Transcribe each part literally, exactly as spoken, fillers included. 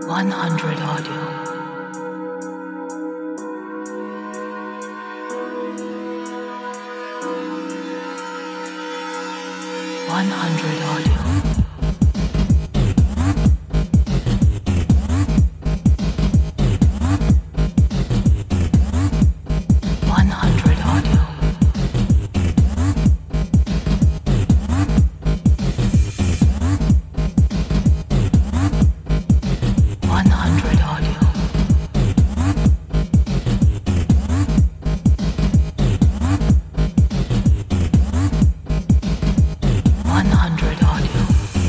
one hundred audio. one hundred audio. one hundred audio. one hundred audio. one hundred audio.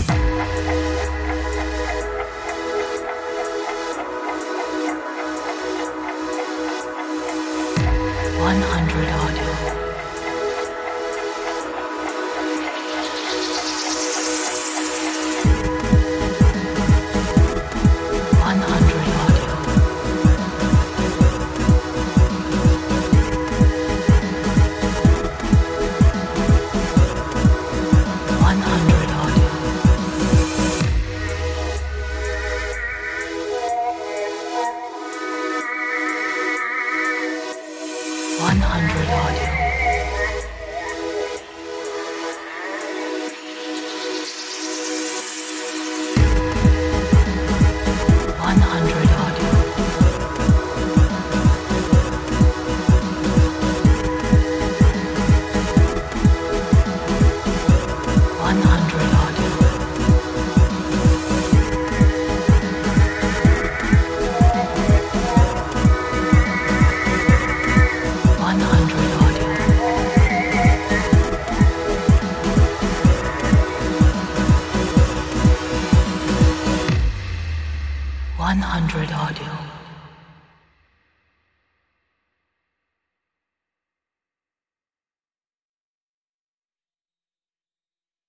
one hundred audio. one hundred audio. one hundred audio. one hundred audio. one hundred audio. one hundred audio. one hundred audio. one hundred audio.